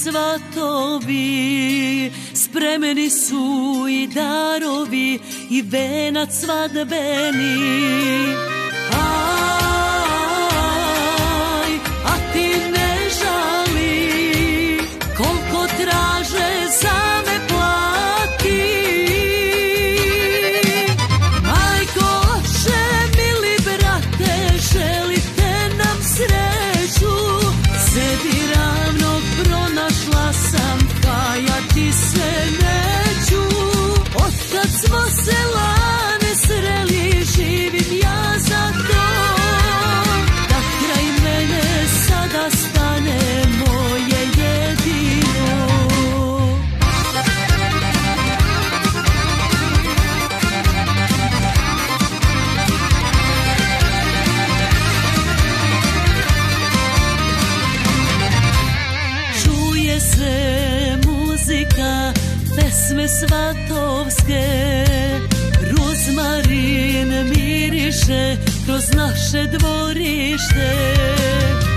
svatovi, spremeni su i darovi i venac svadbeni. Aj, a ti ne žali, koliko traže za me plati. Majko, oče, mili brate, želite nam sreću, sebi ravnog pronašla sam, kajati se neću. Otkad smo se lane sreli, živim ja za to, da kraj mene sada stane moje jedino. Čuje se muzika, pesme svatovske, rozmarin miriše kroz naše dvorište.